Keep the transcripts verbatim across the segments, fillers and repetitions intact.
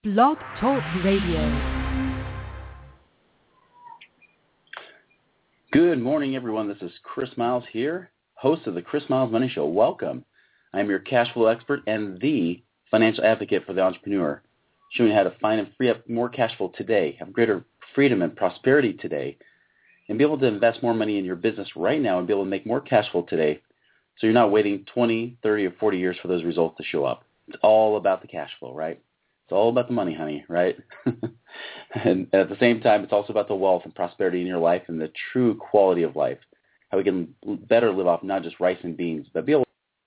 Blog Talk Radio. Good morning, everyone. This is Chris Miles here, host of the Chris Miles Money Show. Welcome. I'm your cash flow expert and the financial advocate for the entrepreneur, showing you how to find and free up more cash flow today, have greater freedom and prosperity today, and be able to invest more money in your business right now and be able to make more cash flow today so you're not waiting twenty, thirty, or forty years for those results to show up. It's all about the cash flow, right? It's all about the money, honey, right? And at the same time, it's also about the wealth and prosperity in your life and the true quality of life, how we can better live off not just rice and beans, but be able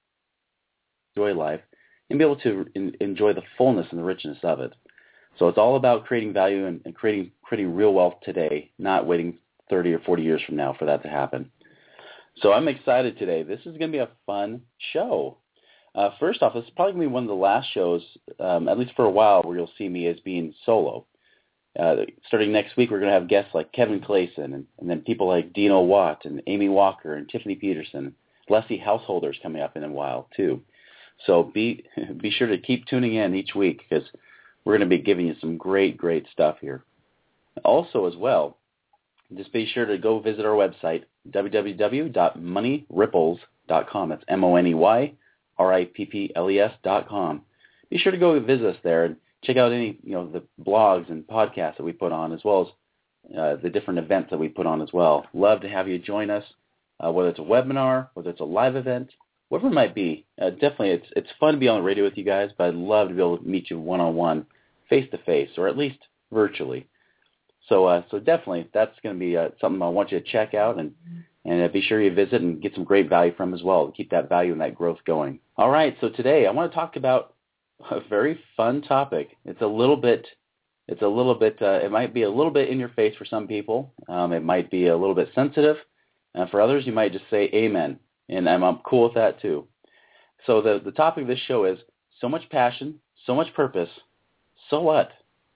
to enjoy life and be able to in, enjoy the fullness and the richness of it. So it's all about creating value and, and creating, creating real wealth today, not waiting thirty or forty years from now for that to happen. So I'm excited today. This is going to be a fun show. Uh, first off, this is probably going to be one of the last shows, um, at least for a while, where you'll see me as being solo. Uh, starting next week, we're going to have guests like Kevin Clayson, and, and then people like Dino Watt and Amy Walker and Tiffany Peterson, Leslie Householders coming up in a while too. So be be sure to keep tuning in each week because we're going to be giving you some great, great stuff here. Also, as well, just be sure to go visit our website, w w w dot money ripples dot com. That's M O N E Y R I P P L E S dot com. Be sure to go visit us there and check out any, you know, the blogs and podcasts that we put on, as well as uh, the different events that we put on as well. Love to have you join us, uh, whether it's a webinar, whether it's a live event, whatever it might be. Uh, definitely, it's it's fun to be on the radio with you guys, but I'd love to be able to meet you one-on-one, face-to-face, or at least virtually. So uh, so definitely, that's going to be uh, something I want you to check out, and, and uh, be sure you visit and get some great value from as well to keep that value and that growth going. All right, so today I want to talk about a very fun topic. It's a little bit, it's a little bit, uh, it might be a little bit in your face for some people. Um, it might be a little bit sensitive. Uh, for others, you might just say amen, and I'm, I'm cool with that too. So the, the topic of this show is so much passion, so much purpose, so what?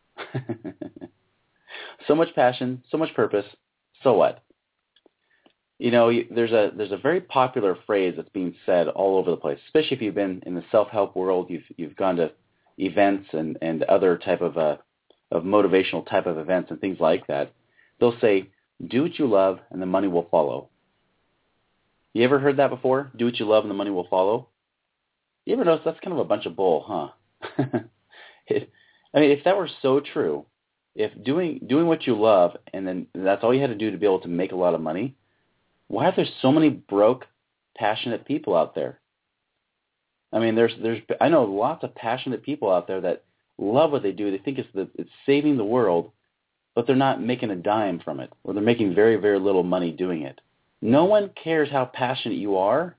So much passion, so much purpose, so what? You know, there's a there's a very popular phrase that's being said all over the place, especially if you've been in the self-help world, you've you've gone to events and, and other type of uh, of motivational type of events and things like that. They'll say, do what you love and the money will follow. You ever heard that before? Do what you love and the money will follow? You ever notice that's kind of a bunch of bull, huh? it, I mean, if that were so true, if doing doing what you love and then that's all you had to do to be able to make a lot of money, why are there so many broke, passionate people out there? I mean, there's there's I know lots of passionate people out there that love what they do. They think it's the, it's saving the world, but they're not making a dime from it, or they're making very, very little money doing it. No one cares how passionate you are,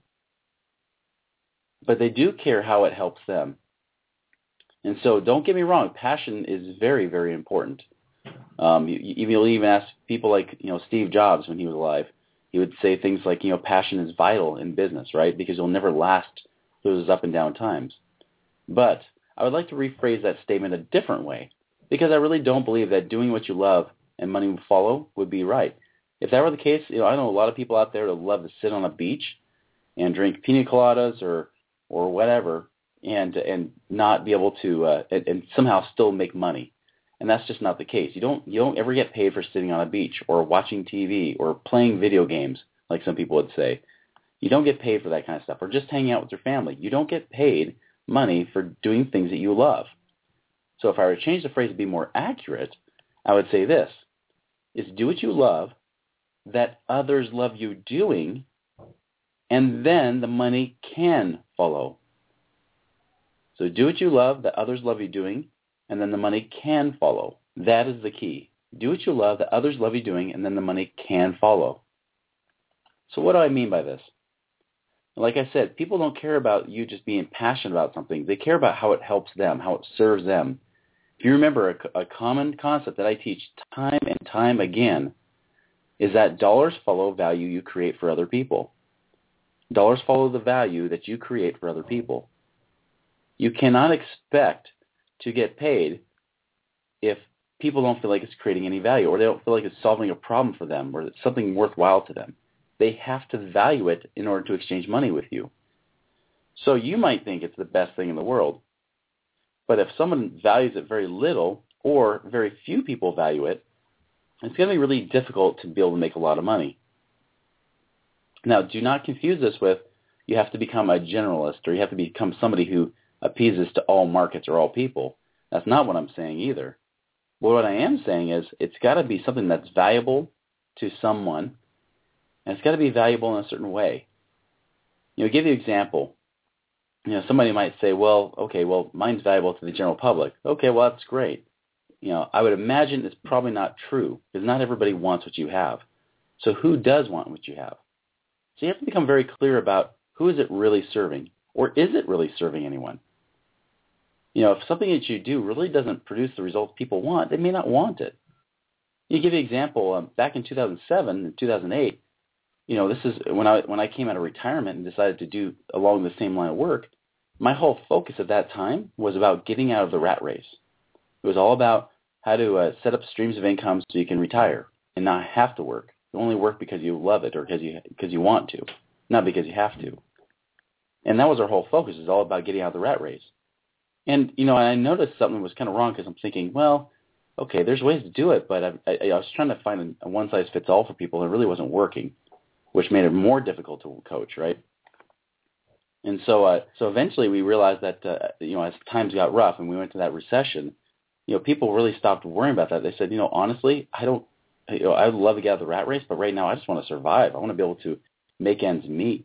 but they do care how it helps them. And so don't get me wrong, passion is very, very important. Um, you, you'll even ask people like, you know, Steve Jobs when he was alive. He would say things like, you know, passion is vital in business, right? Because you'll never last those up and down times. But I would like to rephrase that statement a different way, because I really don't believe that doing what you love and money will follow would be right. If that were the case, you know, I know a lot of people out there that love to sit on a beach and drink pina coladas or or whatever, and and not be able to uh, and, and somehow still make money. And that's just not the case. You don't you don't ever get paid for sitting on a beach or watching T V or playing video games, like some people would say. You don't get paid for that kind of stuff, or just hanging out with your family. You don't get paid money for doing things that you love. So if I were to change the phrase to be more accurate, I would say this, is do what you love that others love you doing, and then the money can follow. So do what you love that others love you doing, and then the money can follow. That is the key. Do what you love that others love you doing, and then the money can follow. So what do I mean by this? Like I said, people don't care about you just being passionate about something. They care about how it helps them, how it serves them. If you remember, a, a common concept that I teach time and time again is that dollars follow value you create for other people. Dollars follow the value that you create for other people. You cannot expect to get paid if people don't feel like it's creating any value, or they don't feel like it's solving a problem for them, or it's something worthwhile to them. They have to value it in order to exchange money with you. So you might think it's the best thing in the world, But if someone values it very little or very few people value it, it's going to be really difficult to be able to make a lot of money. Now, do not confuse this with you have to become a generalist or you have to become somebody who appeases to all markets or all people. That's not what I'm saying either. But what I am saying is it's got to be something that's valuable to someone, and it's got to be valuable in a certain way. You know, give you an example. You know, somebody might say, well, okay, well, mine's valuable to the general public. Okay, well, that's great. You know, I would imagine it's probably not true because not everybody wants what you have. So who does want what you have? So you have to become very clear about who is it really serving, or is it really serving anyone? You know, if something that you do really doesn't produce the results people want, they may not want it. You give you an example. Um, back in two thousand seven and two thousand eight, you know, this is when I when I came out of retirement and decided to do along the same line of work. My whole focus at that time was about getting out of the rat race. It was all about how to uh, set up streams of income so you can retire and not have to work. You only work because you love it or because you because you want to, not because you have to. And that was our whole focus. It was all about getting out of the rat race. And, you know, I noticed something was kind of wrong because I'm thinking, well, okay, there's ways to do it, but I, I, I was trying to find a one-size-fits-all for people, and it really wasn't working, which made it more difficult to coach, right? And so uh, so eventually we realized that, uh, you know, as times got rough and we went to that recession, you know, people really stopped worrying about that. They said, you know, honestly, I don't, you know, I would love to get out of the rat race, but right now I just want to survive. I want to be able to make ends meet.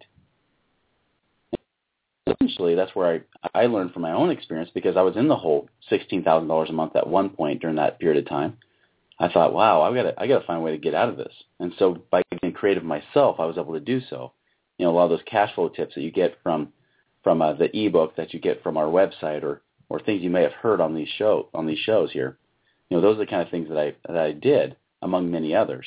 Essentially, that's where I, I learned from my own experience because I was in the hole sixteen thousand dollars a month at one point during that period of time. I thought, wow, I've got to, I got to find a way to get out of this. And so by getting creative myself, I was able to do so. You know, a lot of those cash flow tips that you get from from uh, the ebook that you get from our website or, or things you may have heard on these show on these shows here. You know, those are the kind of things that I that I did, among many others.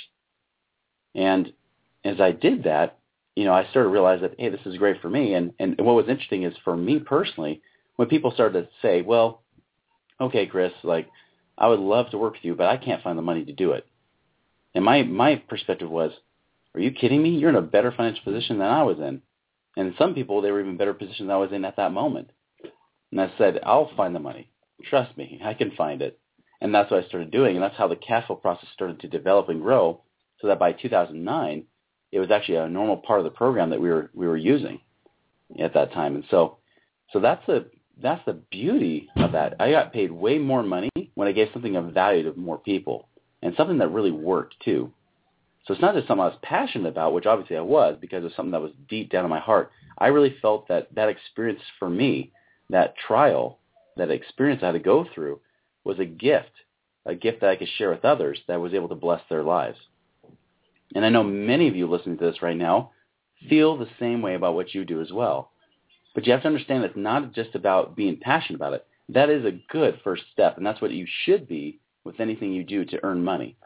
And as I did that, you know, I started to realize that, hey, this is great for me. And, and what was interesting is for me personally, when people started to say, well, okay, Chris, like, I would love to work with you, but I can't find the money to do it. And my, my perspective was, are you kidding me? You're in a better financial position than I was in. And some people, they were even better position than I was in at that moment. And I said, I'll find the money. Trust me, I can find it. And that's what I started doing. And that's how the cash flow process started to develop and grow so that by two thousand nine, it was actually a normal part of the program that we were we were using at that time. And so so that's the that's the beauty of that. I got paid way more money when I gave something of value to more people and something that really worked too. So it's not just something I was passionate about, which obviously I was because it was something that was deep down in my heart. I really felt that that experience for me, that trial, that experience I had to go through was a gift, a gift that I could share with others that was able to bless their lives. And I know many of you listening to this right now feel the same way about what you do as well. But you have to understand it's not just about being passionate about it. That is a good first step, and that's what you should be with anything you do to earn money.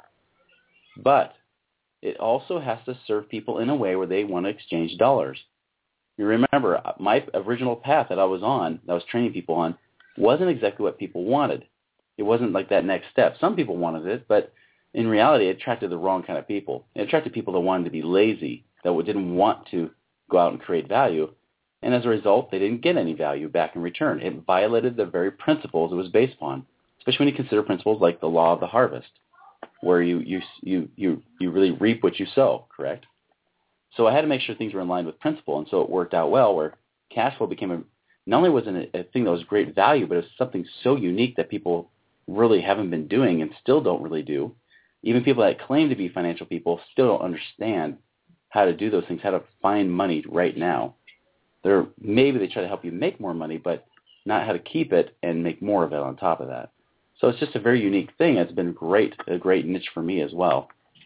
But it also has to serve people in a way where they want to exchange dollars. You remember, my original path that I was on, that I was training people on, wasn't exactly what people wanted. It wasn't like that next step. Some people wanted it, but in reality, it attracted the wrong kind of people. It attracted people that wanted to be lazy, that didn't want to go out and create value. And as a result, they didn't get any value back in return. It violated the very principles it was based upon, especially when you consider principles like the law of the harvest, where you, you, you, you, you really reap what you sow, correct? So I had to make sure things were in line with principle, and so it worked out well where cash flow became a, not only was it a thing that was great value, but it was something so unique that people really haven't been doing and still don't really do. Even people that claim to be financial people still don't understand how to do those things, how to find money right now. They're, maybe they try to help you make more money, but not how to keep it and make more of it on top of that. So it's just a very unique thing. It's been great, a great niche for me as well.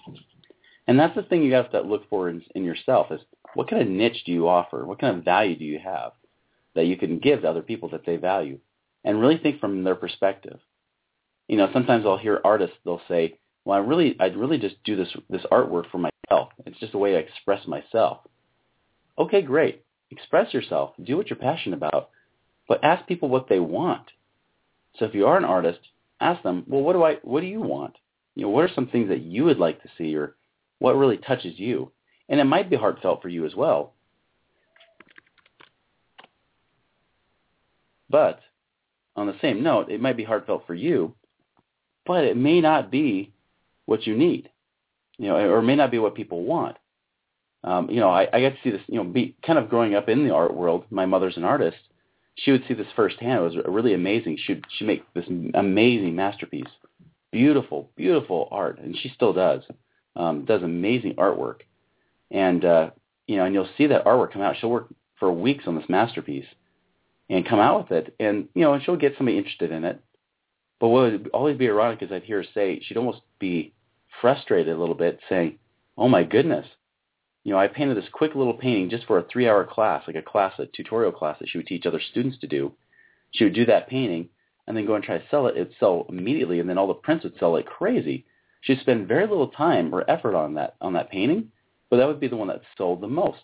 And that's the thing you have to look for in, in yourself is what kind of niche do you offer? What kind of value do you have that you can give to other people that they value? And really think from their perspective. You know, sometimes I'll hear artists, they'll say, well, I really, I'd really just do this this artwork for myself. It's just a way to express myself. Okay, great. Express yourself. Do what you're passionate about. But ask people what they want. So if you are an artist, ask them, well, what do I, what do you want? You know, what are some things that you would like to see or what really touches you? And it might be heartfelt for you as well. But on the same note, it might be heartfelt for you, but it may not be what you need, you know, or it may not be what people want. Um, you know, I, I got to see this, you know, be kind of growing up in the art world. My mother's an artist. She would see this firsthand. It was really amazing. She'd, she'd make this amazing masterpiece, beautiful, beautiful art, and she still does, um, does amazing artwork. And, uh, you know, and you'll see that artwork come out. She'll work for weeks on this masterpiece and come out with it. And, you know, and she'll get somebody interested in it. But what would always be ironic is I'd hear her say, she'd almost be frustrated a little bit saying, oh, my goodness, you know, I painted this quick little painting just for a three-hour class, like a class, a tutorial class that she would teach other students to do. She would do that painting and then go and try to sell it. It would sell immediately, and then all the prints would sell like crazy. She'd spend very little time or effort on that on that painting, but that would be the one that sold the most.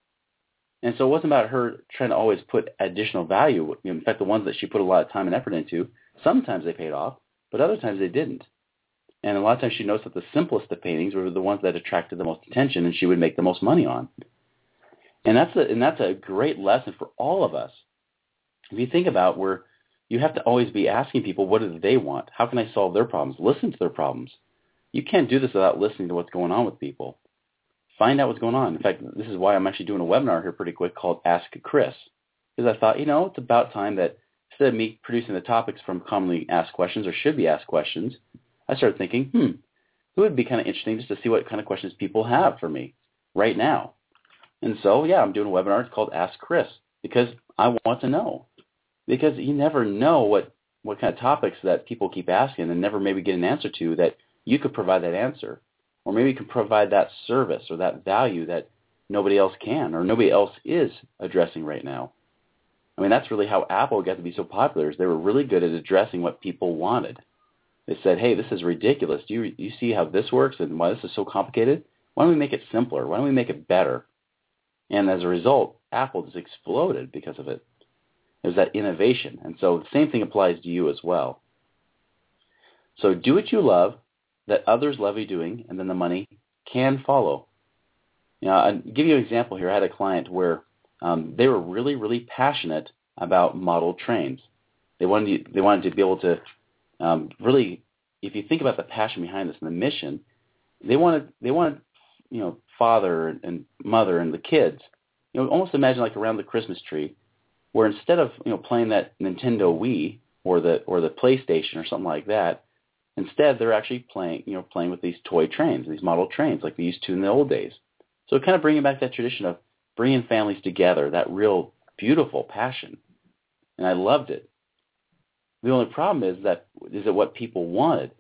And so it wasn't about her trying to always put additional value. In fact, the ones that she put a lot of time and effort into, sometimes they paid off, but other times they didn't. And a lot of times she noticed that the simplest of paintings were the ones that attracted the most attention and she would make the most money on. And that's a, and that's a great lesson for all of us. If you think about where you have to always be asking people, what do they want? How can I solve their problems? Listen to their problems. You can't do this without listening to what's going on with people. Find out what's going on. In fact, this is why I'm actually doing a webinar here pretty quick called Ask Chris. Because I thought, you know, it's about time that instead of me producing the topics from commonly asked questions or should be asked questions, I started thinking, hmm, it would be kind of interesting just to see what kind of questions people have for me right now. And so, yeah, I'm doing a webinar. It's called Ask Chris because I want to know. Because you never know what, what kind of topics that people keep asking and never maybe get an answer to that you could provide that answer. Or maybe you can provide that service or that value that nobody else can or nobody else is addressing right now. I mean, that's really how Apple got to be so popular is they were really good at addressing what people wanted. They said, hey, this is ridiculous. Do you, you see how this works and why this is so complicated? Why don't we make it simpler? Why don't we make it better? And as a result, Apple just exploded because of it. It was that innovation. And so the same thing applies to you as well. So do what you love that others love you doing, and then the money can follow. You know, I'll give you an example here. I had a client where um, they were really, really passionate about model trains. They wanted to, they wanted to be able to um, really, if you think about the passion behind this and the mission, they wanted, they wanted, you know, father and mother and the kids, you know, almost imagine like around the Christmas tree, where instead of, you know, playing that Nintendo Wii or the or the PlayStation or something like that, instead they're actually playing, you know, playing with these toy trains, these model trains like they used to in the old days. So kind of bringing back that tradition of bringing families together, that real beautiful passion. And I loved it. The only problem is that is it what people wanted?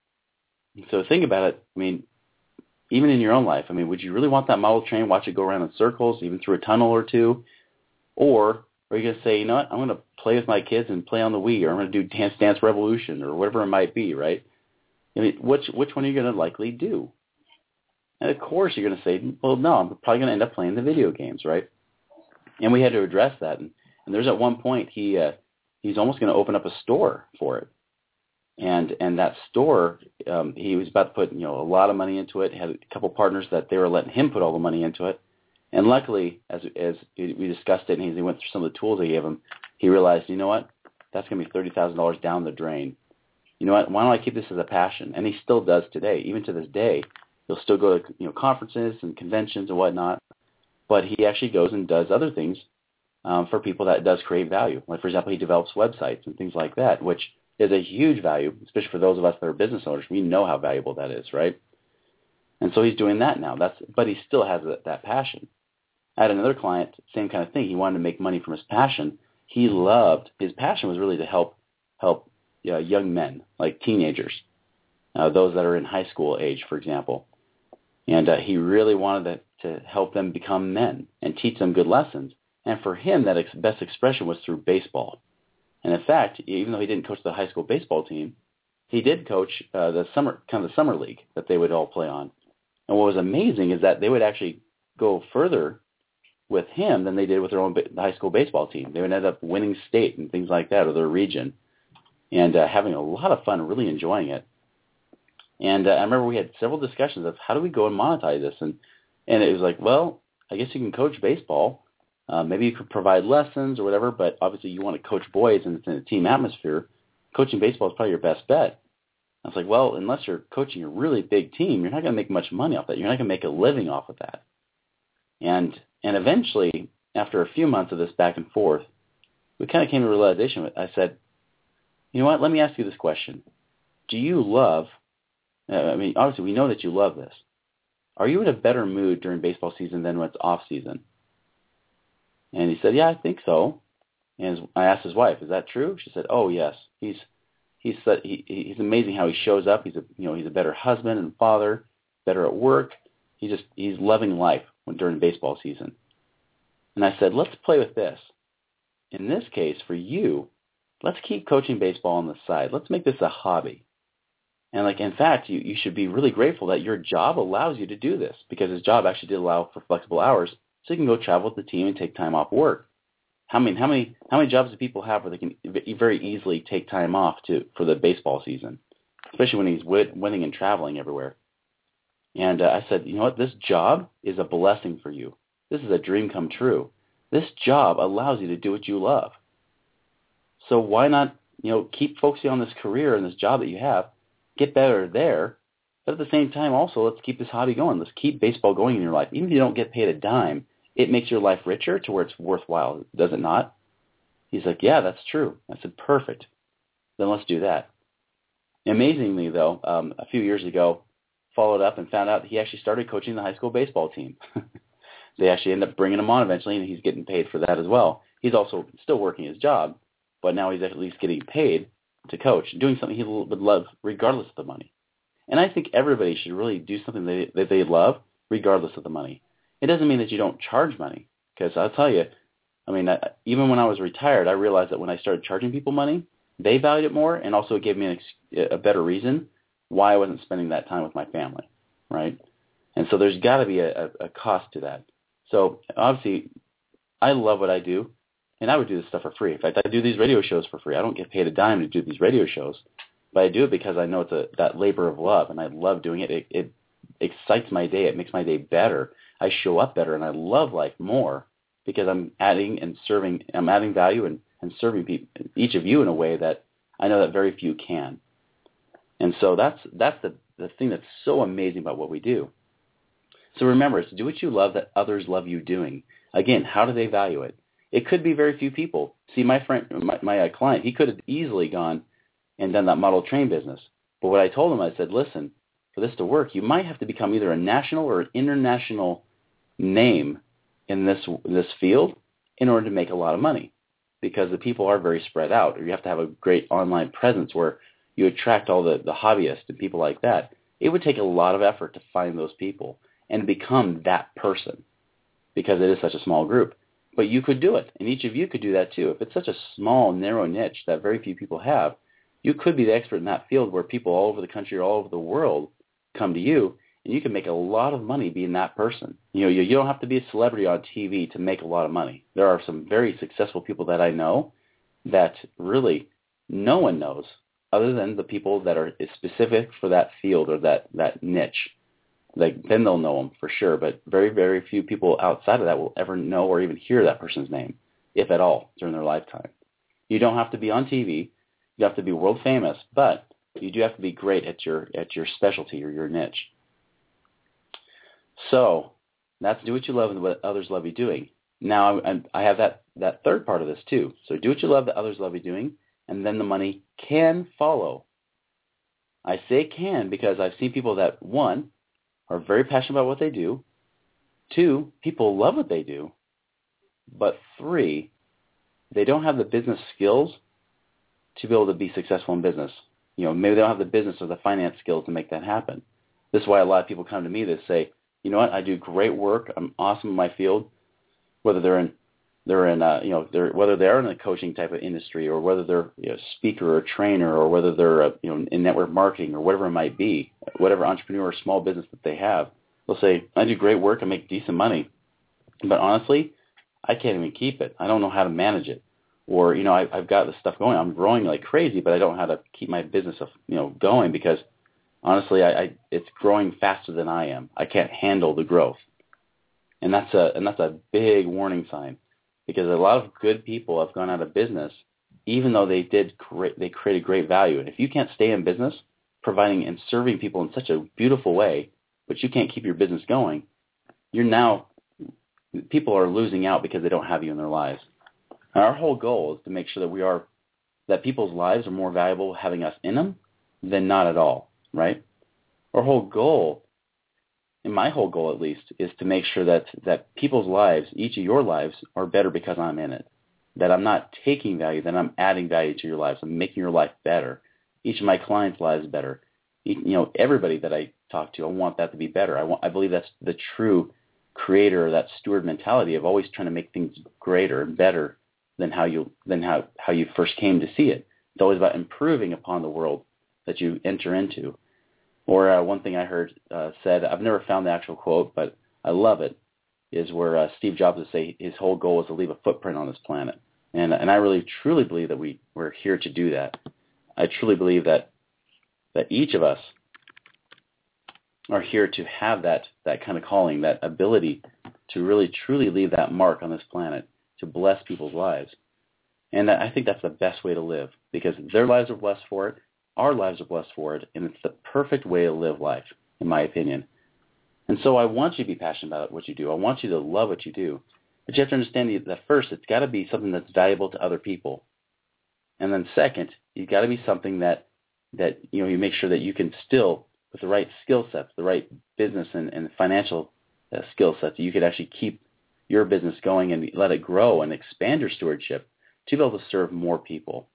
So think about it. I mean, even in your own life, I mean, would you really want that model train, watch it go around in circles, even through a tunnel or two? Or are you going to say, you know what, I'm going to play with my kids and play on the Wii, or I'm going to do Dance Dance Revolution, or whatever it might be, right? I mean, which which one are you going to likely do? And of course you're going to say, well, no, I'm probably going to end up playing the video games, right? And we had to address that. And, and there's at one point he uh, he's almost going to open up a store for it. And and that store, um, he was about to put, you know, a lot of money into it. He had a couple partners that they were letting him put all the money into it. And luckily, as as we discussed it and he went through some of the tools I gave him, he realized, you know what, that's going to be thirty thousand dollars down the drain. You know what, why don't I keep this as a passion? And he still does today. Even to this day, he'll still go to, you know, conferences and conventions and whatnot. But he actually goes and does other things um, for people that does create value. Like, for example, he develops websites and things like that, which is a huge value, especially for those of us that are business owners. We know how valuable that is, right? And so he's doing that now. That's, but he still has that, that passion. I had another client, same kind of thing. He wanted to make money from his passion. He loved, his passion was really to help help uh, young men, like teenagers, uh, those that are in high school age, for example. And uh, he really wanted to, to help them become men and teach them good lessons. And for him, that ex- best expression was through baseball. And in fact, even though he didn't coach the high school baseball team, he did coach uh, the summer, kind of the summer league that they would all play on. And what was amazing is that they would actually go further with him than they did with their own high school baseball team. They would end up winning state and things like that, or their region, and uh, having a lot of fun, really enjoying it. And uh, I remember we had several discussions of how do we go and monetize this, and and it was like, well, I guess you can coach baseball, Uh, maybe you could provide lessons or whatever, but obviously you want to coach boys and it's in a team atmosphere. Coaching baseball is probably your best bet. I was like, well, unless you're coaching a really big team, you're not going to make much money off that. You're not going to make a living off of that. And and eventually, after a few months of this back and forth, we kind of came to a realization. I said, you know what, let me ask you this question. Do you love, uh, I mean, obviously we know that you love this. Are you in a better mood during baseball season than when it's off season? And he said, yeah, I think so. And his, I asked his wife, is that true? She said, oh, yes. He's he's he, he's amazing how he shows up. He's a you know he's a better husband and father, better at work. He just he's loving life when, during baseball season. And I said, let's play with this. In this case, for you, let's keep coaching baseball on the side. Let's make this a hobby. And like in fact, you, you should be really grateful that your job allows you to do this, because his job actually did allow for flexible hours, so you can go travel with the team and take time off work. How many how many how many jobs do people have where they can very easily take time off to for the baseball season, especially when he's win, winning and traveling everywhere? And uh, I said, you know what? This job is a blessing for you. This is a dream come true. This job allows you to do what you love. So why not, you know, keep focusing on this career and this job that you have, get better there, but at the same time also let's keep this hobby going. Let's keep baseball going in your life. Even if you don't get paid a dime, it makes your life richer to where it's worthwhile, does it not? He's like, yeah, that's true. I said, perfect. Then let's do that. Amazingly, though, um, a few years ago, followed up and found out he actually started coaching the high school baseball team. They actually ended up bringing him on eventually, and he's getting paid for that as well. He's also still working his job, but now he's at least getting paid to coach, doing something he would love regardless of the money. And I think everybody should really do something that they, that they love regardless of the money. It doesn't mean that you don't charge money, because I'll tell you, I mean, I, even when I was retired, I realized that when I started charging people money, they valued it more, and also it gave me an ex- a better reason why I wasn't spending that time with my family, right? And so there's got to be a, a, a cost to that. So obviously, I love what I do, and I would do this stuff for free. In fact, I do these radio shows for free. I don't get paid a dime to do these radio shows, but I do it because I know it's a, that labor of love, and I love doing it. It, it excites my day. It makes my day better. I show up better, and I love life more because I'm adding and serving. I'm adding value and, and serving people, each of you in a way that I know that very few can. And so that's that's the, the thing that's so amazing about what we do. So remember, it's do what you love that others love you doing. Again, how do they value it? It could be very few people. See, my friend, my, my uh, client, he could have easily gone and done that model train business. But what I told him, I said, listen, for this to work, you might have to become either a national or an international name in this in this field in order to make a lot of money, because the people are very spread out. Or you have to have a great online presence where you attract all the, the hobbyists and people like that. It would take a lot of effort to find those people and become that person, because it is such a small group. But you could do it, and each of you could do that too. If it's such a small, narrow niche that very few people have, you could be the expert in that field where people all over the country or all over the world come to you, and you can make a lot of money being that person. You know, you, you don't have to be a celebrity on T V to make a lot of money. There are some very successful people that I know that really no one knows other than the people that are specific for that field or that, that niche. Like, then they'll know them for sure, but very, very few people outside of that will ever know or even hear that person's name, if at all, during their lifetime. You don't have to be on T V. You have to be world famous, but you do have to be great at your at your specialty or your niche. So that's do what you love and what others love you doing. Now I, I have that, that third part of this too. So do what you love that others love you doing, and then the money can follow. I say can because I've seen people that, one, are very passionate about what they do. Two, people love what they do. But three, they don't have the business skills to be able to be successful in business. You know, maybe they don't have the business or the finance skills to make that happen. This is why a lot of people come to me that say, you know what, I do great work. I'm awesome in my field, whether they're in they're in uh, you know they're whether they're in a coaching type of industry or whether they're you know, a speaker or a trainer or whether they're a, you know in network marketing or whatever it might be, whatever entrepreneur or small business that they have. They'll say, I do great work. I make decent money, but honestly, I can't even keep it. I don't know how to manage it. Or, you know, I, I've got this stuff going. I'm growing like crazy, but I don't know how to keep my business, you know, going because, honestly, I, I it's growing faster than I am. I can't handle the growth, and that's a and that's a big warning sign. because a lot of good people have gone out of business, even though they did great, they created great value. And if you can't stay in business, providing and serving people in such a beautiful way, but you can't keep your business going, you're now, people are losing out because they don't have you in their lives. And our whole goal is to make sure that we are, that people's lives are more valuable having us in them than not at all, right? Our whole goal, and my whole goal at least, is to make sure that, that people's lives, each of your lives, are better because I'm in it. That I'm not taking value, that I'm adding value to your lives. I'm making your life better. Each of my clients' lives better. You know, everybody that I talk to, I want that to be better. I want, I believe that's the true creator, that steward mentality of always trying to make things greater and better than how you than how, how you first came to see it. It's always about improving upon the world that you enter into. Or uh, one thing I heard uh, said, I've never found the actual quote, but I love it, is where uh, Steve Jobs would say his whole goal is to leave a footprint on this planet. And and I really, truly believe that we, we're here to do that. I truly believe that that each of us are here to have that, that kind of calling, that ability to really, truly leave that mark on this planet, to bless people's lives. And I think that's the best way to live, because their lives are blessed for it, our lives are blessed for it, and it's the perfect way to live life, in my opinion. And so I want you to be passionate about what you do. I want you to love what you do. But you have to understand that first, it's got to be something that's valuable to other people. And then second, you've got to be something that, that you know, you make sure that you can still, with the right skill sets, the right business and, and financial uh, skill sets, you could actually keep your business going and let it grow and expand your stewardship to be able to serve more people.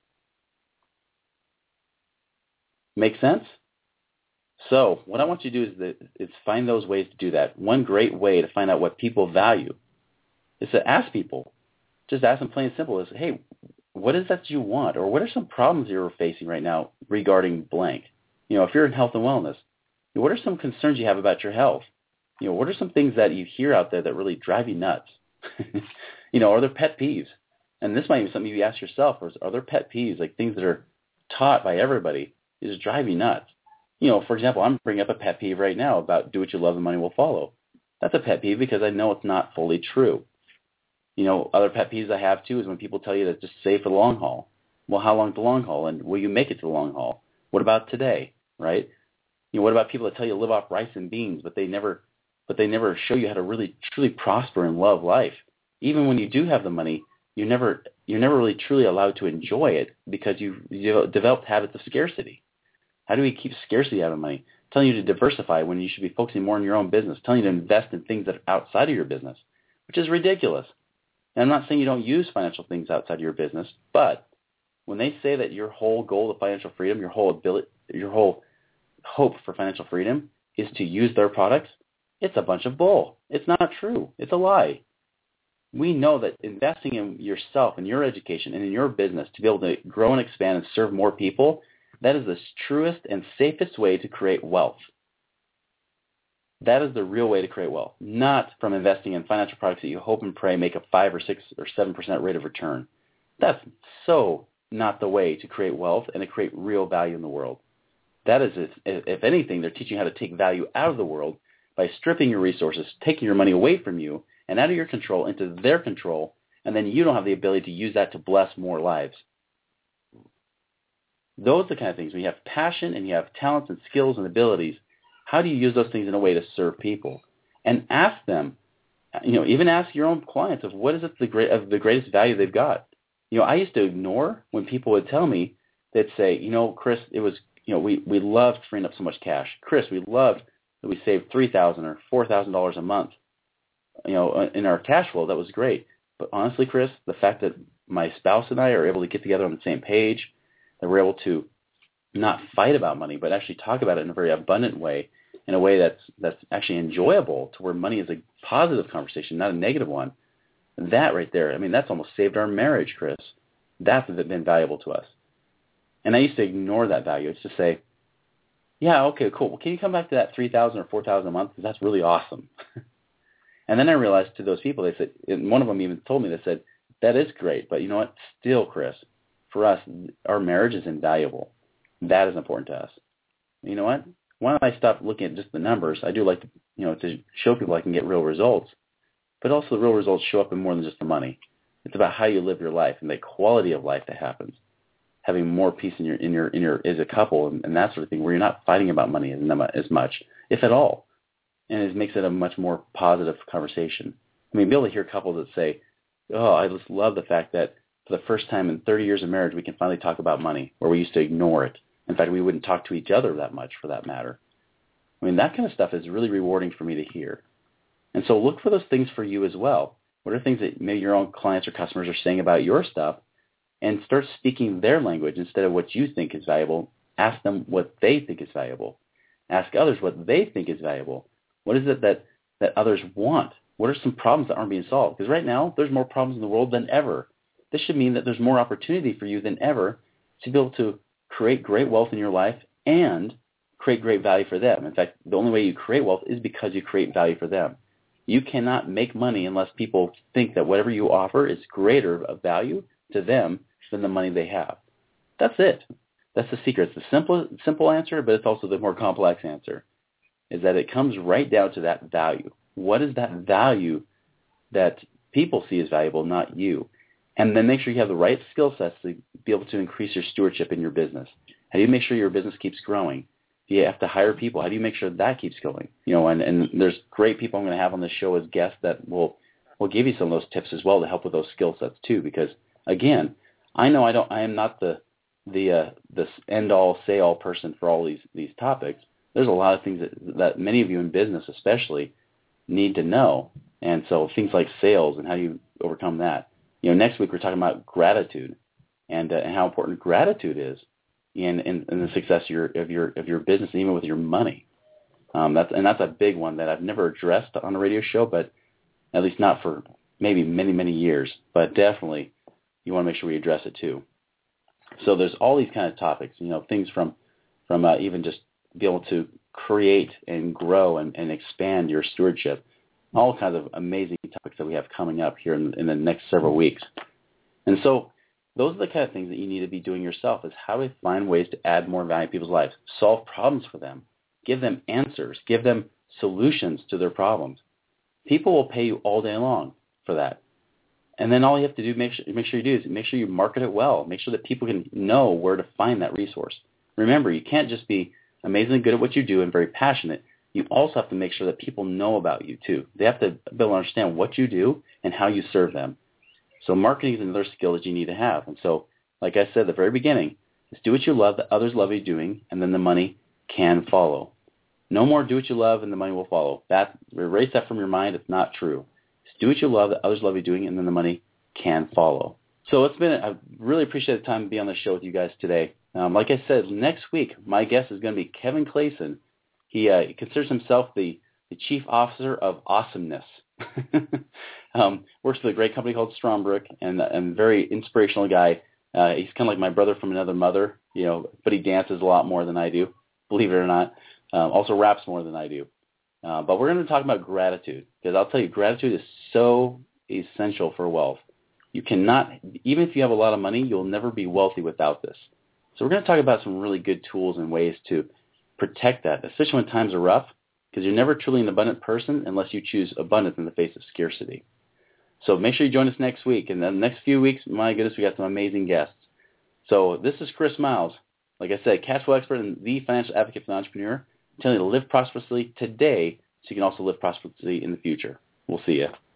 Make sense? So what I want you to do is, that, is find those ways to do that. One great way to find out what people value is to ask people. Just ask them plain and simple. Is, hey, what is that you want? Or what are some problems you're facing right now regarding blank? You know, if you're in health and wellness, what are some concerns you have about your health? You know, what are some things that you hear out there that really drive you nuts? You know, are there pet peeves? And this might be something you ask yourself. Or are there pet peeves, like things that are taught by everybody, that just drive you nuts? You know, for example, I'm bringing up a pet peeve right now about do what you love and money will follow. That's a pet peeve because I know it's not fully true. You know, other pet peeves I have too is when people tell you to just save for the long haul. Well, how long is the long haul? And will you make it to the long haul? What about today, right? You know, what about people that tell you to live off rice and beans, but they never, but they never show you how to really truly prosper and love life? Even when you do have the money, you never, you're never really truly allowed to enjoy it because you've, you've developed habits of scarcity. How do we keep scarcity out of money? Telling you to diversify when you should be focusing more on your own business. Telling you to invest in things that are outside of your business, which is ridiculous. And I'm not saying you don't use financial things outside of your business, but when they say that your whole goal of financial freedom, your whole ability, your whole hope for financial freedom is to use their products, it's a bunch of bull. It's not true. It's a lie. We know that investing in yourself and your education and in your business to be able to grow and expand and serve more people, that is the truest and safest way to create wealth. That is the real way to create wealth, not from investing in financial products that you hope and pray make a five or six or seven percent rate of return. That's so not the way to create wealth and to create real value in the world. That is, if, if anything, they're teaching you how to take value out of the world by stripping your resources, taking your money away from you and out of your control into their control, and then you don't have the ability to use that to bless more lives. Those are the kind of things when you have passion and you have talents and skills and abilities. How do you use those things in a way to serve people? And ask them, you know, even ask your own clients of what is it the great of the greatest value they've got. You know, I used to ignore when people would tell me, they'd say, you know, Chris, it was, you know, we, we loved freeing up so much cash. Chris, we loved that we saved three thousand dollars or four thousand dollars a month, you know, in our cash flow. That was great. But honestly, Chris, the fact that my spouse and I are able to get together on the same page, that we're able to not fight about money, but actually talk about it in a very abundant way, in a way that's that's actually enjoyable, to where money is a positive conversation, not a negative one. That right there, I mean, that's almost saved our marriage, Chris. That's been valuable to us. And I used to ignore that value. It's to say, yeah, okay, cool. Well, can you come back to that three thousand dollars or four thousand dollars a month? Because that's really awesome. And then I realized to those people, they said, and one of them even told me, they said, that is great, but you know what? Still, Chris, for us, our marriage is invaluable. That is important to us. You know what? Why don't I stop looking at just the numbers? I do like to, you know, to show people I can get real results, but also the real results show up in more than just the money. It's about how you live your life and the quality of life that happens. Having more peace in your in your in your as a couple and, and that sort of thing, where you're not fighting about money as, as much, if at all, and it makes it a much more positive conversation. I mean, be able to hear couples that say, "Oh, I just love the fact that for the first time in thirty years of marriage, we can finally talk about money, where we used to ignore it. In fact, we wouldn't talk to each other that much, for that matter." I mean, that kind of stuff is really rewarding for me to hear. And so look for those things for you as well. What are things that maybe your own clients or customers are saying about your stuff? And start speaking their language instead of what you think is valuable. Ask them what they think is valuable. Ask others what they think is valuable. What is it that, that others want? What are some problems that aren't being solved? Because right now, there's more problems in the world than ever. This should mean that there's more opportunity for you than ever to be able to create great wealth in your life and create great value for them. In fact, the only way you create wealth is because you create value for them. You cannot make money unless people think that whatever you offer is greater of value to them than the money they have. That's it. That's the secret. It's the simple, simple answer, but it's also the more complex answer, is that it comes right down to that value. What is that value that people see as valuable, not you? And then make sure you have the right skill sets to be able to increase your stewardship in your business. How do you make sure your business keeps growing? Do you have to hire people? How do you make sure that keeps going? You know, and, and there's great people I'm going to have on this show as guests that will will give you some of those tips as well to help with those skill sets too. Because again, I know I don't. I am not the the uh, the end all say all person for all these these topics. There's a lot of things that that many of you in business, especially, need to know. And so things like sales and how you overcome that. You know, next week we're talking about gratitude and uh, and how important gratitude is in, in in the success of your of your of your business, and even with your money. Um, that's and that's a big one that I've never addressed on a radio show, but at least not for maybe many many years. But definitely, you want to make sure we address it too. So there's all these kind of topics, you know, things from from uh, even just be able to create and grow and, and expand your stewardship, all kinds of amazing topics that we have coming up here in, in the next several weeks. And so those are the kind of things that you need to be doing yourself, is how to find ways to add more value to people's lives, solve problems for them, give them answers, give them solutions to their problems. People will pay you all day long for that. And then all you have to do, make sure, make sure you do is make sure you market it well. Make sure that people can know where to find that resource. Remember, you can't just be amazingly good at what you do and very passionate. You also have to make sure that people know about you too. They have to be able to understand what you do and how you serve them. So marketing is another skill that you need to have. And so, like I said at the very beginning, is do what you love that others love you doing, and then the money can follow. No more do what you love and the money will follow. That, erase that from your mind. It's not true. Just do what you love that others love you doing, and then the money can follow. So it's been, I really appreciate the time to be on the show with you guys today. Um, like I said, next week, my guest is going to be Kevin Clayson. He uh, considers himself the, the chief officer of awesomeness. um, works for a great company called Strongbrook, and a very inspirational guy. Uh, he's kind of like my brother from another mother, you know, but he dances a lot more than I do, believe it or not. Um, also raps more than I do. Uh, but we're going to talk about gratitude, because I'll tell you, gratitude is so essential for wealth. You cannot, even if you have a lot of money, you'll never be wealthy without this. So we're going to talk about some really good tools and ways to protect that, especially when times are rough, because you're never truly an abundant person unless you choose abundance in the face of scarcity. So make sure you join us next week. And then the next few weeks, my goodness, we got some amazing guests. So this is Chris Miles. Like I said, cash flow expert and the financial advocate for the entrepreneur. I'm telling you to live prosperously today so you can also live prosperously in the future. We'll see you.